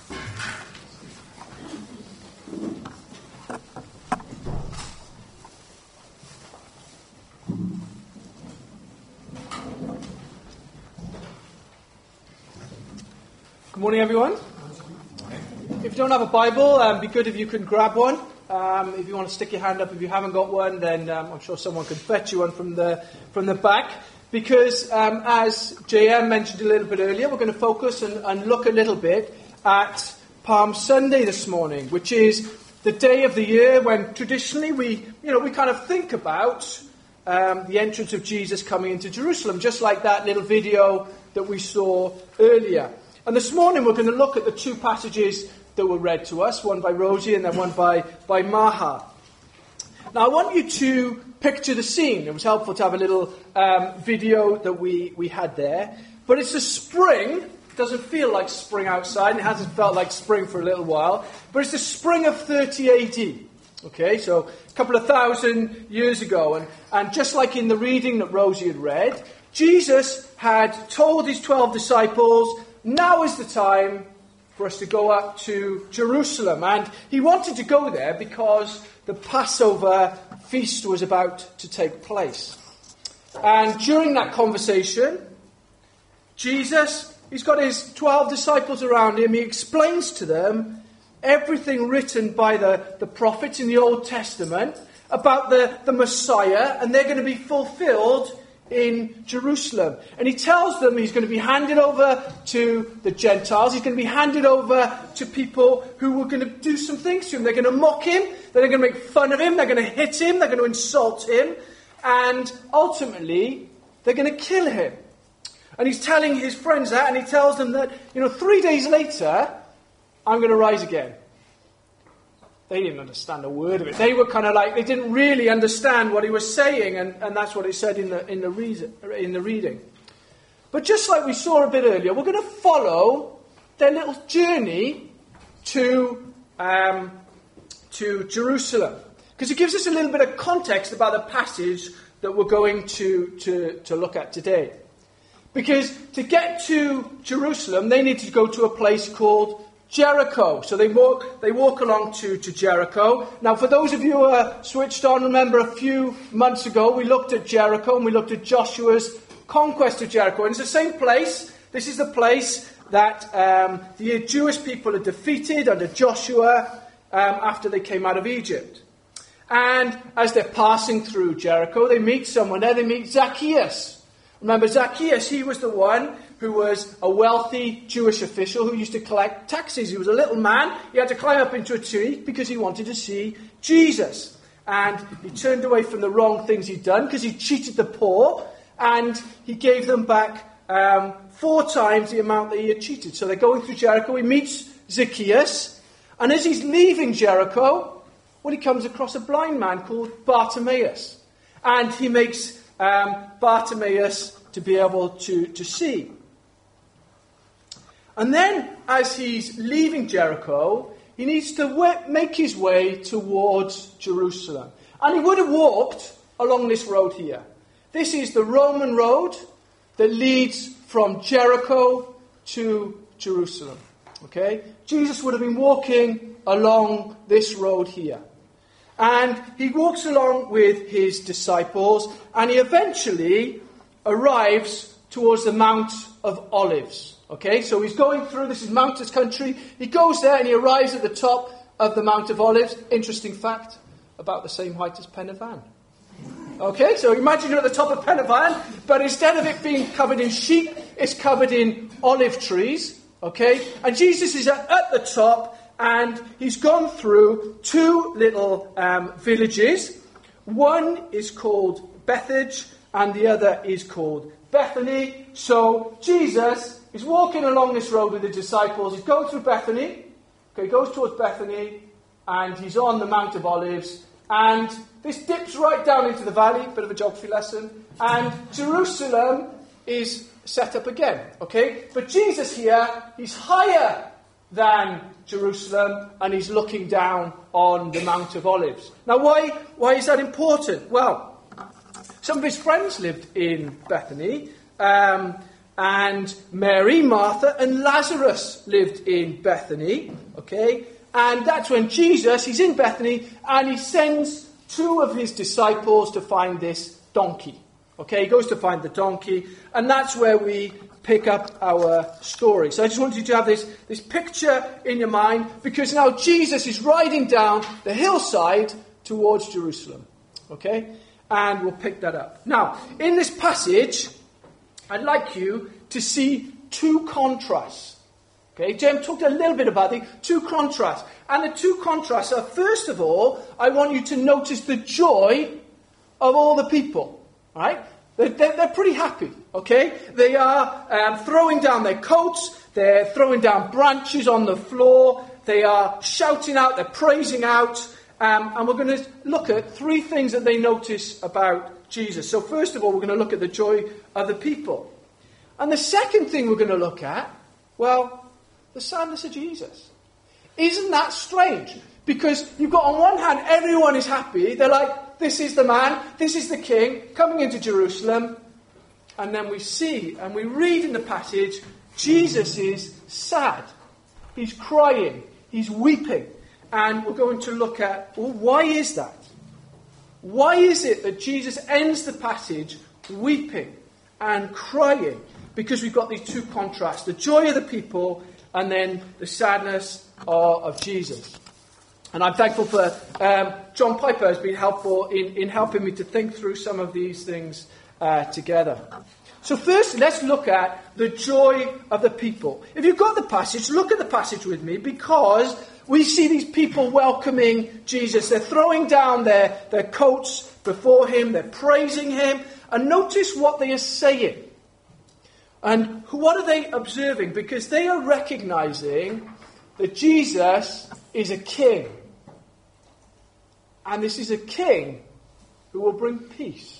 Good morning, everyone. If you don't have a Bible, it'd be good if you can grab one. If you want to stick your hand up, if you haven't got one, then I'm sure someone can fetch you one from the back. Because as JM mentioned a little bit earlier, we're going to focus and look a little bit at Palm Sunday this morning, which is the day of the year when traditionally we kind of think about the entrance of Jesus coming into Jerusalem, just like that little video that we saw earlier. And this morning we're going to look at the two passages that were read to us, one by Rosie and then one by Maha. Now I want you to picture the scene. It was helpful to have a little video that we had there. But it's a spring. It doesn't feel like spring outside, and it hasn't felt like spring for a little while. But it's the spring of 30 AD. Okay, so a couple of thousand years ago. And just like in the reading that Rosie had read, Jesus had told his 12 disciples, now is the time for us to go up to Jerusalem. And he wanted to go there because the Passover feast was about to take place. And during that conversation, Jesus, he's got his 12 disciples around him. He explains to them everything written by the prophets in the Old Testament about the Messiah, and they're going to be fulfilled in Jerusalem. And he tells them he's going to be handed over to the Gentiles. He's going to be handed over to people who were going to do some things to him. They're going to mock him. They're going to make fun of him. They're going to hit him. They're going to insult him. And ultimately, they're going to kill him. And he's telling his friends that, and he tells them that, 3 days later, I'm going to rise again. They didn't understand a word of it. They were kind of like, they didn't really understand what he was saying, and that's what it said in the reading. But just like we saw a bit earlier, we're going to follow their little journey to Jerusalem, because it gives us a little bit of context about the passage that we're going to look at today. Because to get to Jerusalem, they need to go to a place called Jericho. So they walk along to Jericho. Now, for those of you who are switched on, remember a few months ago we looked at Jericho and we looked at Joshua's conquest of Jericho. And it's the same place. This is the place that the Jewish people had defeated under Joshua after they came out of Egypt. And as they're passing through Jericho, they meet someone there. They meet Zacchaeus. Remember, Zacchaeus, he was the one who was a wealthy Jewish official who used to collect taxes. He was a little man. He had to climb up into a tree because he wanted to see Jesus. And he turned away from the wrong things he'd done because he cheated the poor, and he gave them back 4 times the amount that he had cheated. So they're going through Jericho. He meets Zacchaeus, and as he's leaving Jericho, he comes across a blind man called Bartimaeus. And he makes Bartimaeus to be able to see. And then, as he's leaving Jericho, he needs to make his way towards Jerusalem. And he would have walked along this road here. This is the Roman road that leads from Jericho to Jerusalem. Okay? Jesus would have been walking along this road here. And he walks along with his disciples, and he eventually arrives towards the Mount of Olives. Okay, so he's going through, this is mountainous country. He goes there and he arrives at the top of the Mount of Olives. Interesting fact, about the same height as Pen y Fan. Okay, so imagine you're at the top of Pen y Fan, but instead of it being covered in sheep, it's covered in olive trees. Okay, and Jesus is at the top, and he's gone through 2 little villages. One is called Bethphage, and the other is called Bethany. So Jesus is walking along this road with the disciples. He's going through Bethany. Okay, he goes towards Bethany, and he's on the Mount of Olives. And this dips right down into the valley, bit of a geography lesson. And Jerusalem is set up again. Okay, but Jesus here, he's higher than Jerusalem, and he's looking down on the Mount of Olives. Now, why is that important? Well, some of his friends lived in Bethany. And Mary, Martha, and Lazarus lived in Bethany. Okay? And that's when Jesus, he's in Bethany, and he sends 2 of his disciples to find this donkey. Okay? He goes to find the donkey, and that's where we pick up our story. So I just want you to have this picture in your mind, because now Jesus is riding down the hillside towards Jerusalem. Okay? And we'll pick that up. Now, in this passage, I'd like you to see 2 contrasts. Okay, Jem talked a little bit about the 2 contrasts. And the 2 contrasts are, first of all, I want you to notice the joy of all the people. Right? They're pretty happy. Okay? They are throwing down their coats. They're throwing down branches on the floor. They are shouting out. They're praising out. And we're going to look at 3 things that they notice about Jesus. So first of all, we're going to look at the joy of the people. And the second thing we're going to look at, well, the sadness of Jesus. Isn't that strange? Because you've got on one hand, everyone is happy. They're like, this is the man, this is the king, coming into Jerusalem. And then we see, and we read in the passage, Jesus is sad. He's crying. He's weeping. And we're going to look at, well, why is that? Why is it that Jesus ends the passage weeping and crying? Because we've got these 2 contrasts. The joy of the people and then the sadness of Jesus. And I'm thankful for John Piper has been helpful in helping me to think through some of these things together. So first, let's look at the joy of the people. If you've got the passage, look at the passage with me, because we see these people welcoming Jesus. They're throwing down their coats before him. They're praising him. And notice what they are saying. And what are they observing? Because they are recognizing that Jesus is a king. And this is a king who will bring peace.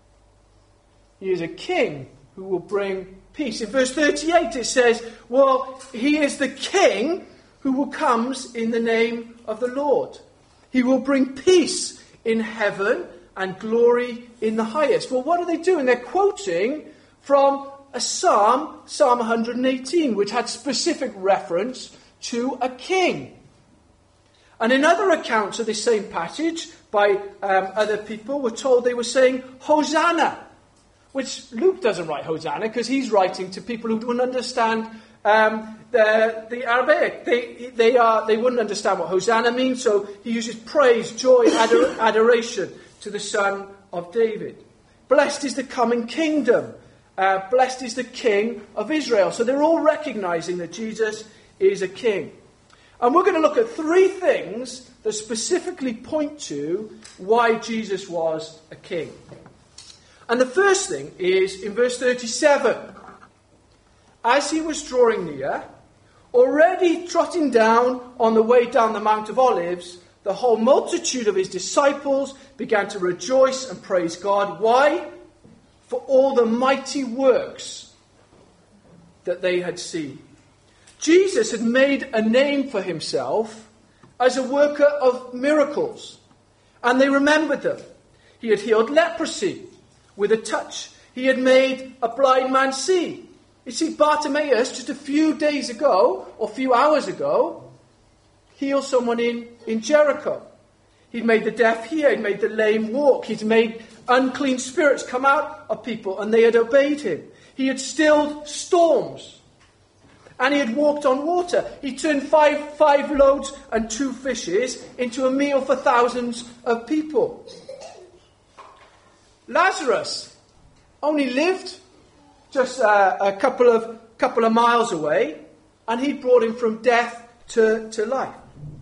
He is a king who will bring peace. In verse 38 it says, well, he is the king who comes in the name of the Lord. He will bring peace in heaven and glory in the highest. Well, what are they doing? They're quoting from a psalm, Psalm 118, which had specific reference to a king. And in other accounts of this same passage by other people, we're told they were saying, Hosanna, which Luke doesn't write Hosanna because he's writing to people who don't understand the Arabic. They wouldn't understand what Hosanna means, so he uses praise, joy, adoration to the Son of David. Blessed is the coming kingdom. Blessed is the King of Israel. So they're all recognizing that Jesus is a king. And we're going to look at 3 things that specifically point to why Jesus was a king. And the first thing is in verse 37. As he was drawing near, already trotting down on the way down the Mount of Olives, the whole multitude of his disciples began to rejoice and praise God. Why? For all the mighty works that they had seen. Jesus had made a name for himself as a worker of miracles. And they remembered them. He had healed leprosy with a touch. He had made a blind man see. You see, Bartimaeus, just a few days ago, or a few hours ago, healed someone in Jericho. He'd made the deaf hear. He'd made the lame walk. He'd made unclean spirits come out of people, and they had obeyed him. He had stilled storms. And he had walked on water. He turned five loaves and 2 fishes into a meal for thousands of people. Lazarus only lived just a couple of miles away, and he brought him from death to life.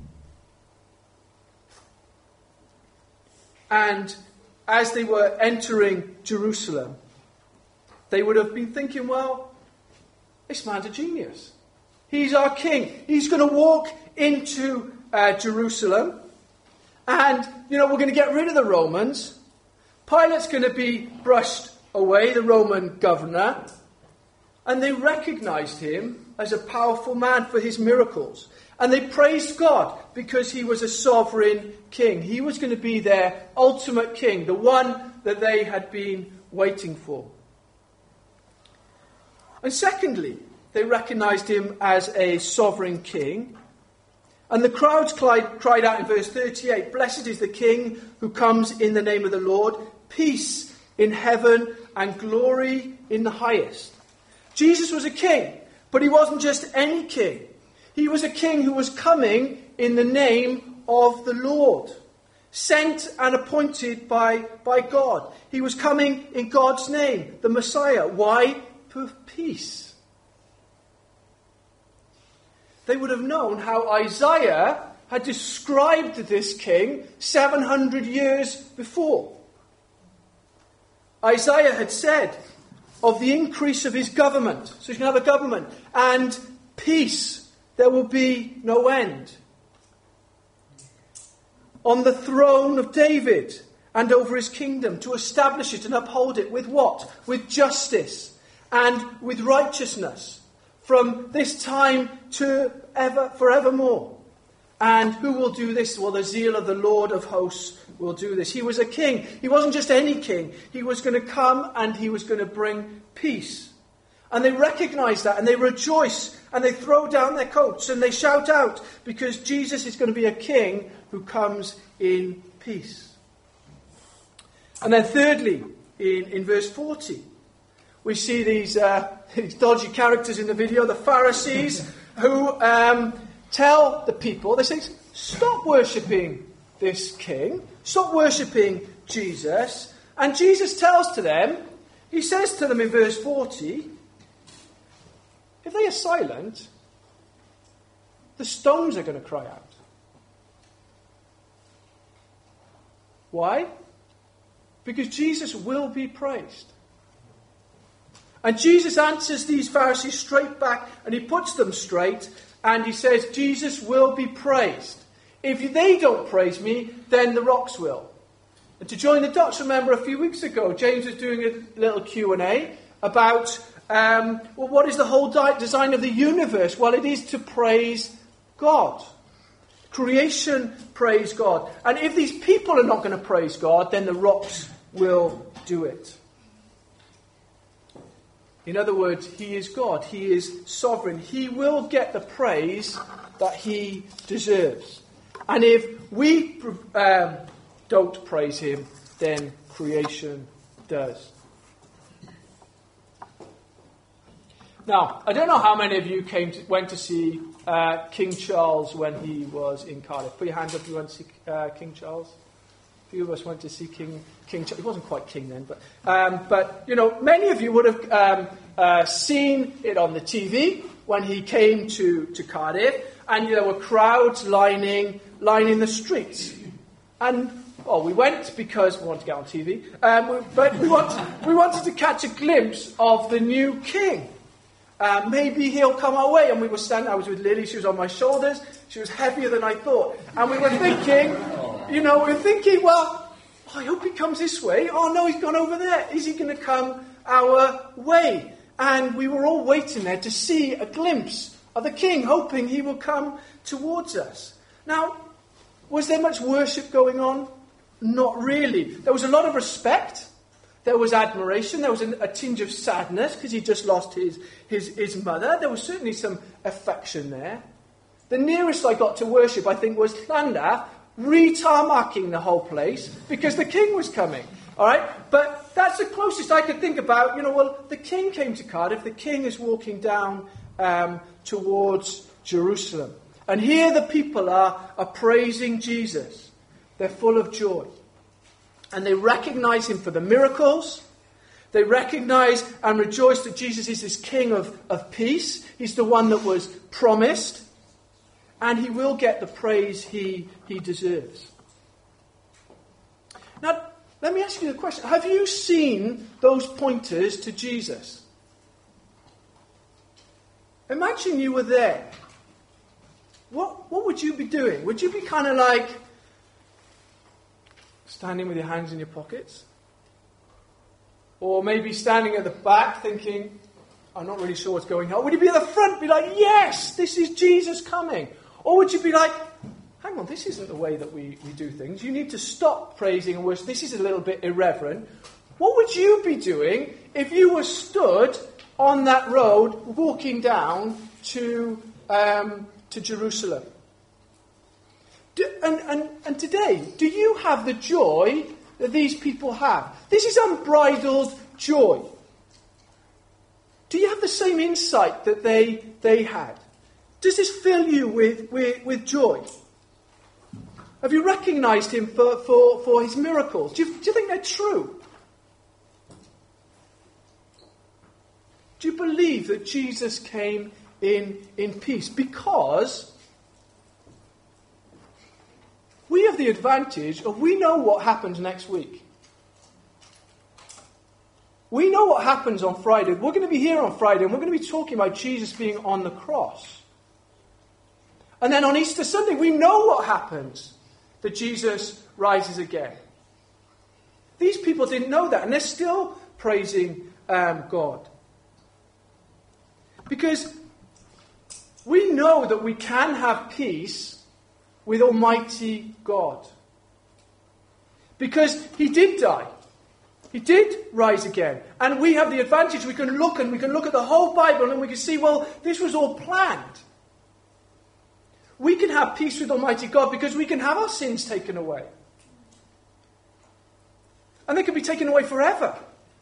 And as they were entering Jerusalem, they would have been thinking, well, this man's a genius. He's our king. He's going to walk into Jerusalem. And, we're going to get rid of the Romans. Pilate's going to be brushed away, the Roman governor. And they recognized him as a powerful man for his miracles. And they praised God because he was a sovereign king. He was going to be their ultimate king, the one that they had been waiting for. And secondly, they recognized him as a sovereign king. And the crowds cried out in verse 38, "Blessed is the King who comes in the name of the Lord, peace in heaven and glory in the highest." Jesus was a king, but he wasn't just any king. He was a king who was coming in the name of the Lord, sent and appointed by God. He was coming in God's name, the Messiah. Why? For peace. They would have known how Isaiah had described this king 700 years before. Isaiah had said of the increase of his government, so he's going to have a government, and peace, there will be no end. On the throne of David and over his kingdom, to establish it and uphold it with what? With justice and with righteousness, from this time to forevermore. And who will do this? Well, the zeal of the Lord of hosts will do this. He was a king. He wasn't just any king. He was going to come and he was going to bring peace. And they recognize that and they rejoice and they throw down their coats and they shout out, because Jesus is going to be a king who comes in peace. And then thirdly, in verse 40, we see these dodgy characters in the video, the Pharisees, who tell the people, they say, stop worshipping this king, stop worshipping Jesus. And Jesus tells to them, he says to them in verse 40, if they are silent, the stones are going to cry out. Why? Because Jesus will be praised. And Jesus answers these Pharisees straight back, and he puts them straight, and he says, Jesus will be praised. If they don't praise me, then the rocks will. And to join the dots, remember a few weeks ago, James was doing a little Q&A about, what is the whole design of the universe? Well, it is to praise God. Creation praise God. And if these people are not going to praise God, then the rocks will do it. In other words, he is God. He is sovereign. He will get the praise that he deserves. And if we don't praise him, then creation does. Now, I don't know how many of you went to see King Charles when he was in Cardiff. Put your hands up if you went to see King Charles. A few of us went to see King Charles. He wasn't quite king then, but you know, many of you would have seen it on the TV when he came to Cardiff, and there were crowds lining the streets. And we went because we wanted to get on TV, but we wanted to catch a glimpse of the new king. Maybe he'll come our way. And we were standing, I was with Lily, she was on my shoulders, she was heavier than I thought. And we were thinking, well, I hope he comes this way. Oh no, he's gone over there. Is he going to come our way? And we were all waiting there to see a glimpse of the king, hoping he will come towards us. Now, was there much worship going on? Not really. There was a lot of respect. There was admiration. There was a tinge of sadness because he just lost his mother. There was certainly some affection there. The nearest I got to worship, I think, was Llandaff re-tarmacking the whole place because the king was coming. All right? But that's the closest I could think about. The king came to Cardiff. The king is walking down towards Jerusalem. And here the people are praising Jesus. They're full of joy. And they recognize him for the miracles. They recognize and rejoice that Jesus is this king of peace. He's the one that was promised. And he will get the praise he deserves. Now, let me ask you the question. Have you seen those pointers to Jesus? Imagine you were there. What would you be doing? Would you be kind of like standing with your hands in your pockets? Or maybe standing at the back thinking, I'm not really sure what's going on. Would you be at the front, be like, yes, this is Jesus coming? Or would you be like, hang on, this isn't the way that we do things. You need to stop praising and worship. This is a little bit irreverent. What would you be doing if you were stood on that road walking down to Jerusalem. And today, do you have the joy that these people have? This is unbridled joy. Do you have the same insight that they had? Does this fill you with joy? Have you recognized him for his miracles? Do you think they're true? Do you believe that Jesus came in peace? Because we have the advantage of we know what happens next week. We know what happens on Friday. We're going to be here on Friday and we're going to be talking about Jesus being on the cross. And then on Easter Sunday, we know what happens. That Jesus rises again. These people didn't know that, and they're still praising God. Because we know that we can have peace with Almighty God. Because he did die. He did rise again. And we have the advantage. We can look at the whole Bible and we can see, well, this was all planned. We can have peace with Almighty God because we can have our sins taken away. And they can be taken away forever.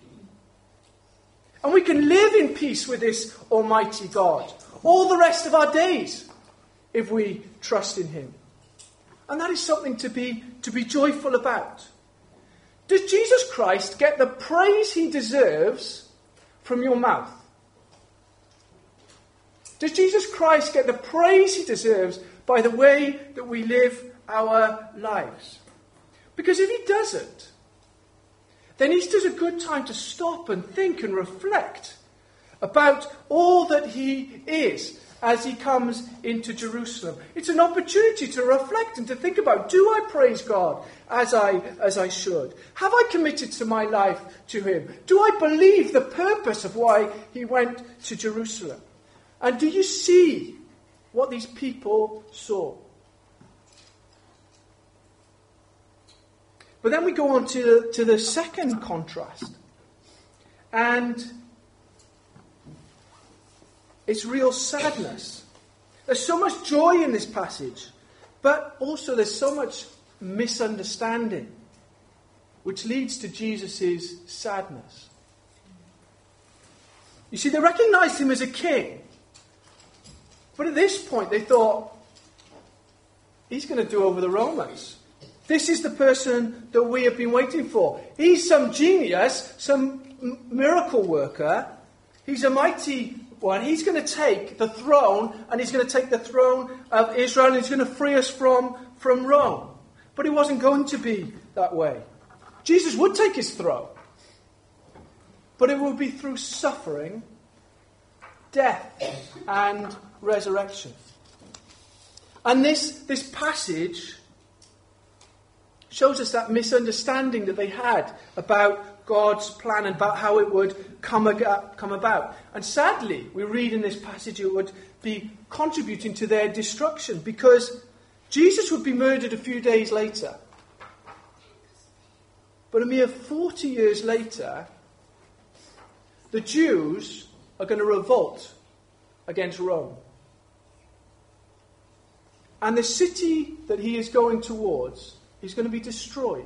And we can live in peace with this Almighty God all the rest of our days if we trust in him. And that is something to be joyful about. Does Jesus Christ get the praise he deserves from your mouth? Does Jesus Christ get the praise he deserves by the way that we live our lives? Because if he doesn't, then Easter's a good time to stop and think and reflect about all that he is as he comes into Jerusalem. It's an opportunity to reflect and to think about, do I praise God as I should? Have I committed to my life to him? Do I believe the purpose of why he went to Jerusalem? And do you see what these people saw? But then we go on to the second contrast. And it's real sadness. There's so much joy in this passage, but also there's so much misunderstanding, which leads to Jesus' sadness. You see, they recognized him as a king. But at this point, they thought, he's going to do over the Romans. This is the person that we have been waiting for. He's some genius, some miracle worker. He's a mighty one. He's going to take the throne, and he's going to take the throne of Israel, and he's going to free us from Rome. But it wasn't going to be that way. Jesus would take his throne. But it will be through suffering, death, and resurrection. And this passage shows us that misunderstanding that they had about God's plan and about how it would come about. And sadly, we read in this passage it would be contributing to their destruction, because Jesus would be murdered a few days later. But a mere 40 years later, the Jews are going to revolt against Rome. And the city that he is going towards is going to be destroyed.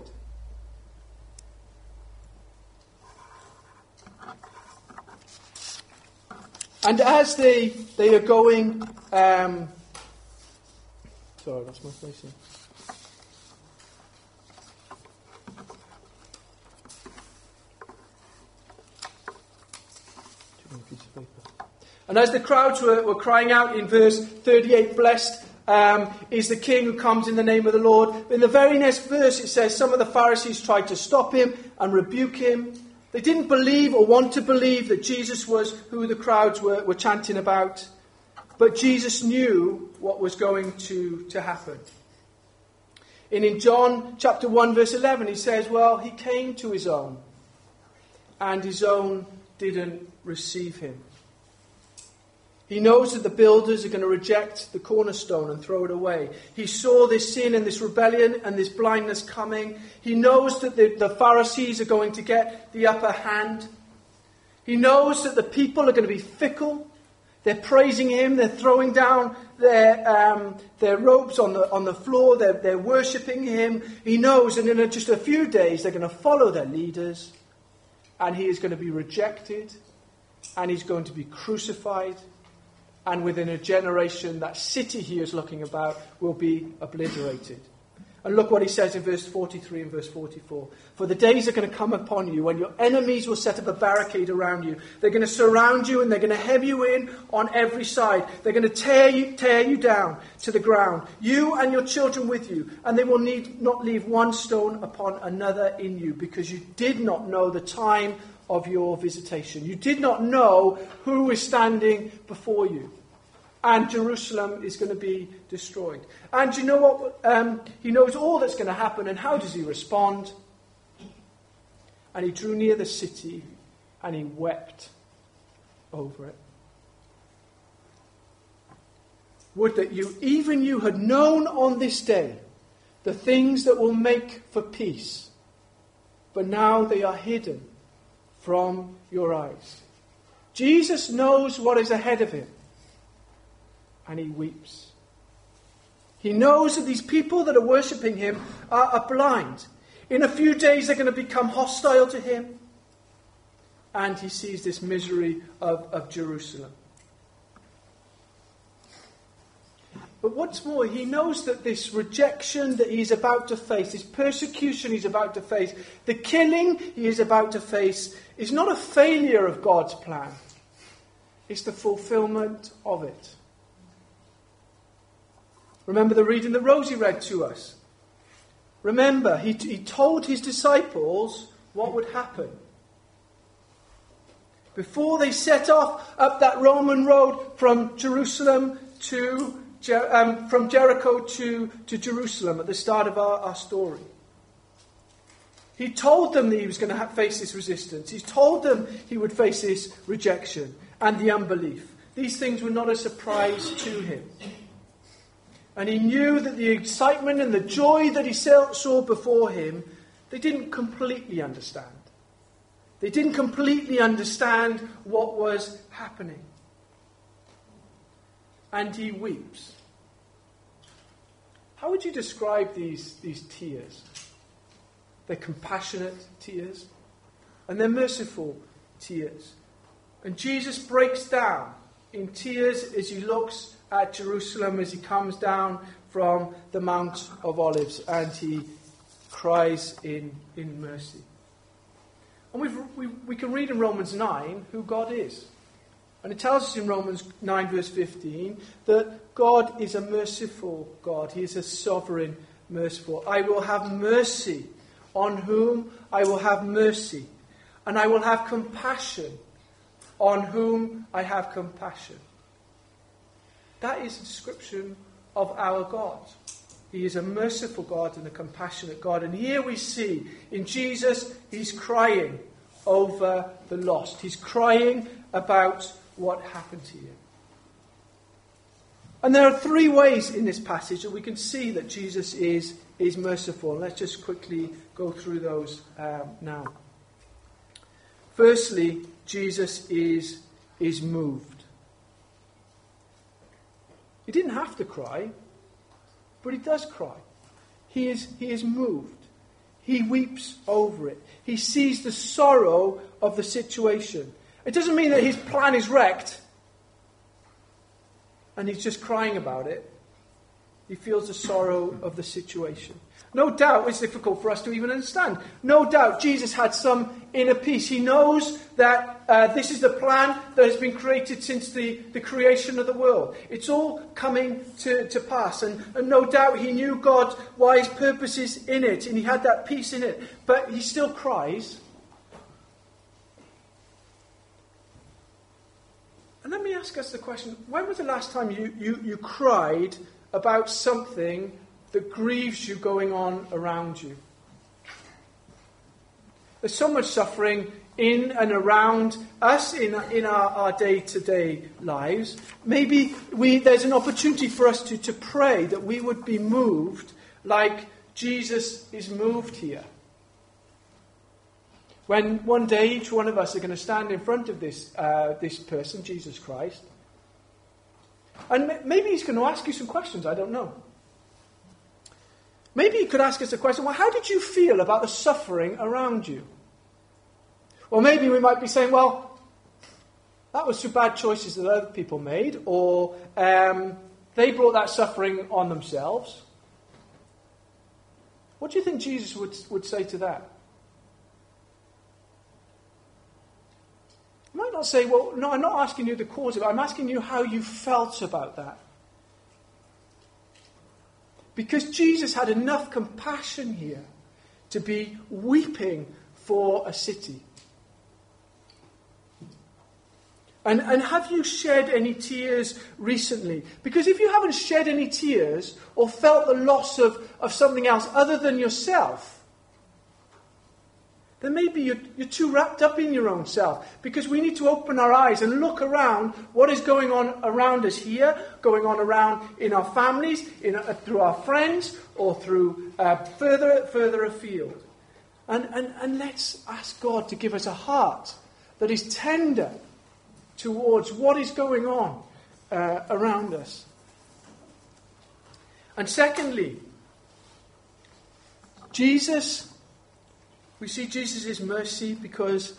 And as they are going... sorry, that's my place here. And as the crowds were crying out in verse 38, blessed is the King who comes in the name of the Lord. In the very next verse it says some of the Pharisees tried to stop him and rebuke him. They didn't believe or want to believe that Jesus was who the crowds were chanting about. But Jesus knew what was going to happen. And in John chapter 1 verse 11 he says, well, he came to his own, and his own didn't receive him. He knows that the builders are going to reject the cornerstone and throw it away. He saw this sin and this rebellion and this blindness coming. He knows that the Pharisees are going to get the upper hand. He knows that the people are going to be fickle. They're praising him. They're throwing down their robes on the floor. They're worshipping him. He knows, and in just a few days, they're going to follow their leaders, and he is going to be rejected, and he's going to be crucified, and within a generation, that city he is looking about will be obliterated. And look what he says in verse 43 and verse 44. For the days are going to come upon you when your enemies will set up a barricade around you. They're going to surround you and they're going to hem you in on every side. They're going to tear you down to the ground, you and your children with you. And they will not leave one stone upon another in you, because you did not know the time of your visitation. You did not know who is standing before you. And Jerusalem is going to be destroyed. And you know what? He knows all that's going to happen. And how does he respond? And he drew near the city and he wept over it. Would that even you had known on this day the things that will make for peace. But now they are hidden from your eyes. Jesus knows what is ahead of him. And he weeps. He knows that these people that are worshipping him are blind. In a few days they're going to become hostile to him. And he sees this misery of Jerusalem. But what's more, he knows that this rejection that he's about to face, this persecution he's about to face, the killing he is about to face, is not a failure of God's plan. It's the fulfillment of it. Remember the reading that Rosie read to us. Remember, he told his disciples what would happen. Before they set off up that Roman road from Jerusalem from Jericho to Jerusalem at the start of our story. He told them that he was going to face this resistance. He told them he would face this rejection and the unbelief. These things were not a surprise to him. And he knew that the excitement and the joy that he saw before him, they didn't completely understand. They didn't completely understand what was happening. And he weeps. How would you describe these tears? They're compassionate tears. And they're merciful tears. And Jesus breaks down in tears as he looks at Jerusalem, as he comes down from the Mount of Olives, and he cries in mercy. And we can read in Romans 9 who God is. And it tells us in Romans 9 verse 15 that God is a merciful God. He is a sovereign merciful. I will have mercy on whom I will have mercy. And I will have compassion on whom I have compassion. That is a description of our God. He is a merciful God and a compassionate God. And here we see in Jesus, he's crying over the lost. He's crying about what happened to you. And there are three ways in this passage that we can see that Jesus is merciful. Let's just quickly go through those now. Firstly, Jesus is moved. He didn't have to cry, but he does cry. He is moved. He weeps over it. He sees the sorrow of the situation. It doesn't mean that his plan is wrecked and he's just crying about it. He feels the sorrow of the situation. No doubt it's difficult for us to even understand. No doubt Jesus had some inner peace. He knows that this is the plan that has been created since the creation of the world. It's all coming to pass. And no doubt he knew God's wise purposes in it. And he had that peace in it. But he still cries. And let me ask us the question, when was the last time you cried about something that grieves you going on around you? There's so much suffering in and around us in our day-to-day lives. Maybe there's an opportunity for us to pray that we would be moved like Jesus is moved here. When one day each one of us are going to stand in front of this person, Jesus Christ. And maybe he's going to ask you some questions, I don't know. Maybe he could ask us a question, well, how did you feel about the suffering around you? Or maybe we might be saying, well, that was two bad choices that other people made, or they brought that suffering on themselves. What do you think Jesus would say to that? He might not say, well, no, I'm not asking you the cause of it. I'm asking you how you felt about that. Because Jesus had enough compassion here to be weeping for a city. And have you shed any tears recently? Because if you haven't shed any tears or felt the loss of something else other than yourself, then maybe you're too wrapped up in your own self. Because we need to open our eyes and look around what is going on around us here, going on around in our families, through our friends, or through further afield. And let's ask God to give us a heart that is tender towards what is going on around us. And secondly, we see Jesus' mercy because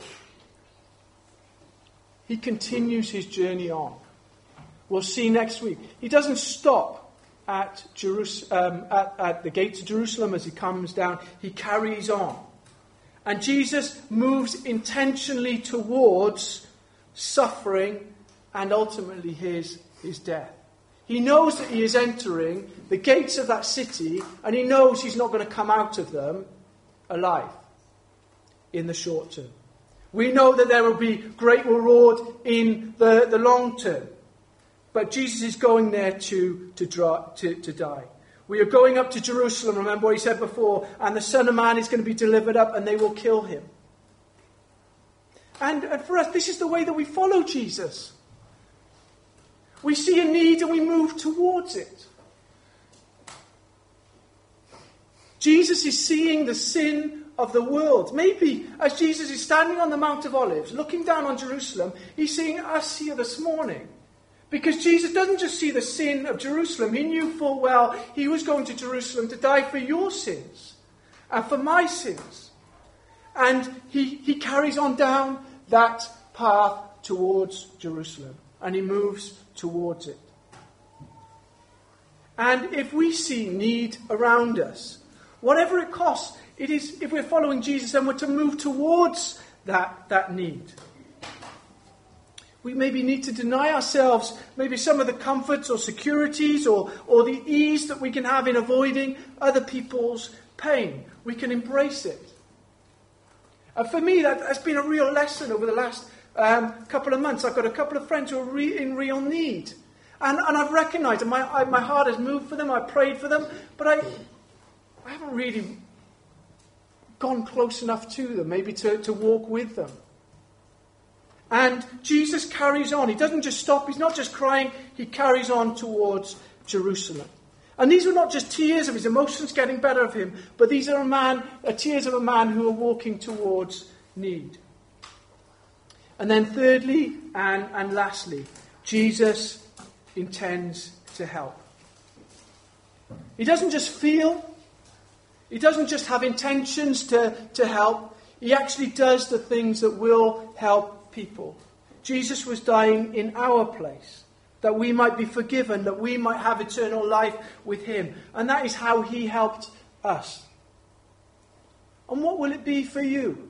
he continues his journey on. We'll see next week. He doesn't stop at the gates of Jerusalem as he comes down. He carries on. And Jesus moves intentionally towards suffering and ultimately his death. He knows that he is entering the gates of that city, and he knows he's not going to come out of them alive in the short term. We know that there will be great reward in the long term. But Jesus is going there to die. We are going up to Jerusalem, remember what he said before, and the Son of Man is going to be delivered up and they will kill him. And for us, this is the way that we follow Jesus. We see a need and we move towards it. Jesus is seeing the sin of the world. Maybe as Jesus is standing on the Mount of Olives, looking down on Jerusalem, he's seeing us here this morning. Because Jesus doesn't just see the sin of Jerusalem. He knew full well he was going to Jerusalem to die for your sins and for my sins. And he carries on down that path towards Jerusalem. And he moves towards it. And if we see need around us, whatever it costs, it is, if we're following Jesus, then we're to move towards that need. We maybe need to deny ourselves maybe some of the comforts or securities or the ease that we can have in avoiding other people's pain. We can embrace it. And for me, that's been a real lesson over the last couple of months. I've got a couple of friends who are in real need. And I've recognized, and my heart has moved for them, I've prayed for them, but I haven't really gone close enough to them, maybe to walk with them. And Jesus carries on. He doesn't just stop. He's not just crying. He carries on towards Jerusalem. And these were not just tears of his emotions getting better of him, but these are tears of a man who are walking towards need. And then thirdly and lastly, Jesus intends to help. He doesn't just feel. He doesn't just have intentions to help. He actually does the things that will help people. Jesus was dying in our place, that we might be forgiven, that we might have eternal life with him. And that is how he helped us. And what will it be for you?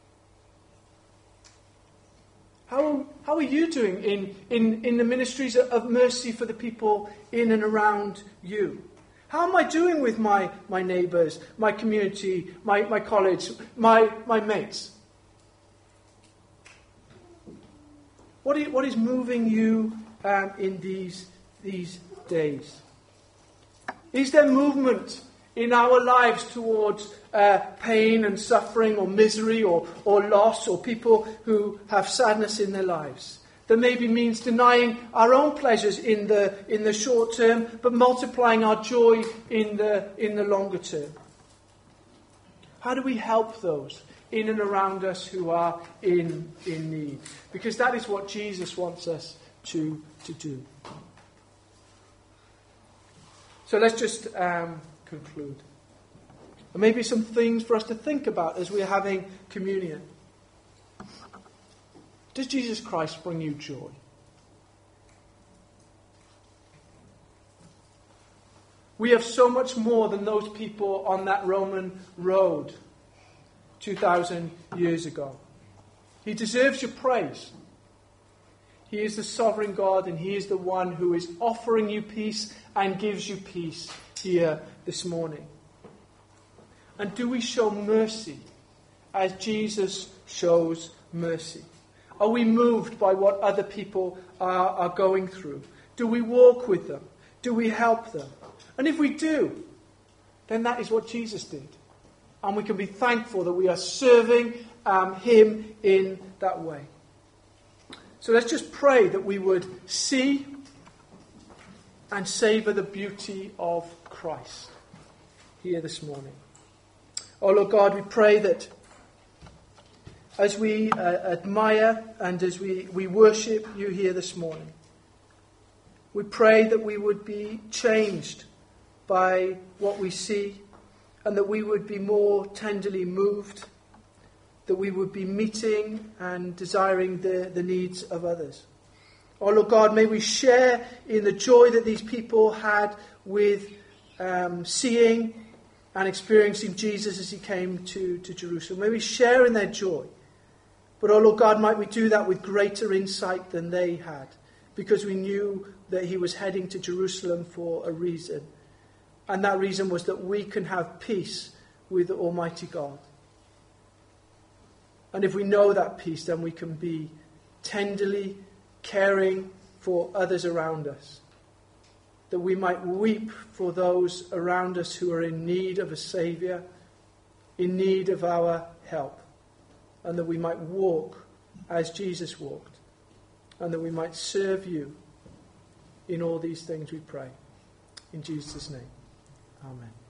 How are you doing in the ministries of mercy for the people in and around you? How am I doing with my neighbours, my community, my college, my mates? What is moving you in these days? Is there movement in our lives towards pain and suffering or misery or loss, or people who have sadness in their lives? That maybe means denying our own pleasures in the short term, but multiplying our joy in the longer term. How do we help those? in and around us who are in need. Because that is what Jesus wants us to do. So let's just conclude. And maybe some things for us to think about as we're having communion. Does Jesus Christ bring you joy? We have so much more than those people on that Roman road 2,000 years ago. He deserves your praise. He is the sovereign God, and He is the one who is offering you peace and gives you peace here this morning. And do we show mercy as Jesus shows mercy? Are we moved by what other people are going through? Do we walk with them? Do we help them? And if we do, then that is what Jesus did. And we can be thankful that we are serving Him in that way. So let's just pray that we would see and savour the beauty of Christ here this morning. Oh Lord God, we pray that as we admire and as we worship you here this morning, we pray that we would be changed by what we see, and that we would be more tenderly moved, that we would be meeting and desiring the needs of others. Oh Lord God, may we share in the joy that these people had with seeing and experiencing Jesus as He came to Jerusalem. May we share in their joy. But oh Lord God, might we do that with greater insight than they had, because we knew that He was heading to Jerusalem for a reason. And that reason was that we can have peace with Almighty God. And if we know that peace, then we can be tenderly caring for others around us. That we might weep for those around us who are in need of a Saviour, in need of our help. And that we might walk as Jesus walked. And that we might serve you in all these things, we pray. In Jesus' name. Amen.